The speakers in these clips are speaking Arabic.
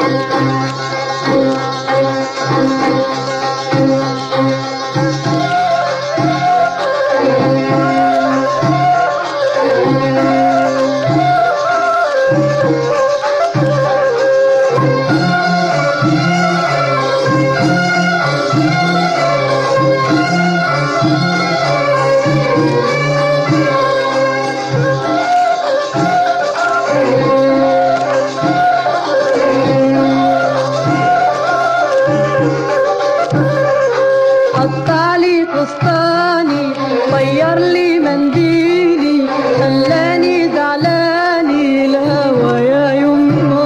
قطعلي فستاني طير لي منديلي خلاني زعلاني الهوى يا يما.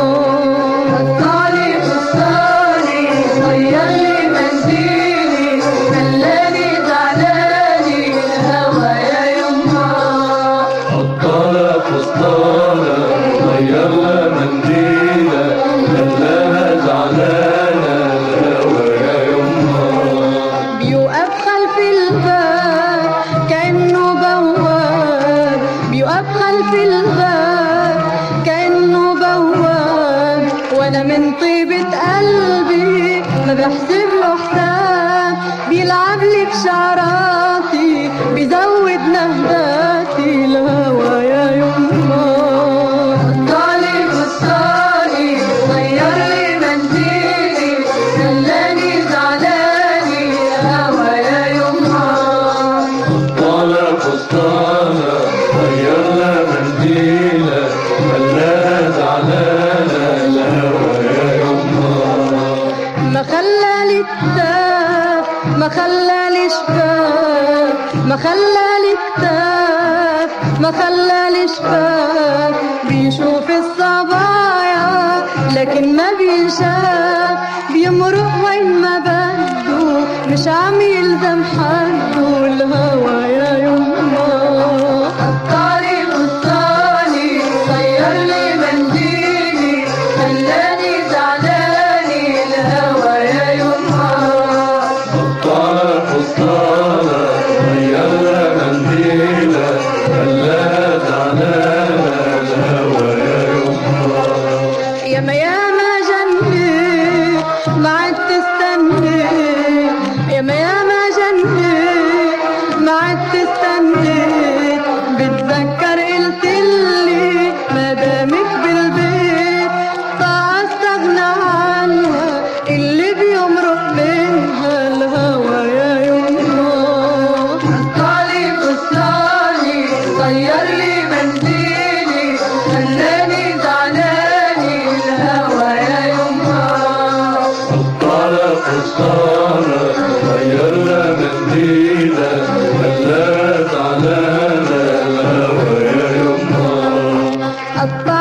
قطعلي فستاني طير لي منديلي خلاني زعلاني الهوى يا يما. قطعلها فستانة طير لها منديلة خلاها زعلانة الهوى يا يما. بيوقف خلف الباب كأنه بواب، بيوقف خلف الباب كأنه بواب، وانا من طيبة قلبي ما بحسب له حساب. بيلعب لي بشعراتي بيزود نهداتي الهوى يا يما. قطعلي فستاني طير لي منديلي خلاني زعلاني الهوى يا يما. قطعلها فستانة طير لها منديلة خلاها زعلانة الهوى يا يما. ما خلالي كتاب ما خلالي شباب، ما خلالي كتاب ما خلالي شباب. بيشوف الصبايا لكن ما بينشاف، بيمرق وين ما بده مش عم يلزم حده الهوى يا يما. قطعلي فستاني طير لي منديلي خلاني زعلاني الهوى يا يما. قطعلها فستانة طير لها منديلة خلاها زعلانة الهوى يا يما. ياما ياما جني ما عد تستني، ياما ياما جني ما عد تستني. بتذكر قلتلي ما دامك بالبيت صعب استغنى عنها اللي بيمرق منها الهوى يا يما. قطعلي فستاني طير لي منديلي خلاني زعلاني الهوى يا يما. قطعلها فستانة طير لها منديلة خلاها زعلانة الهوى يا يما.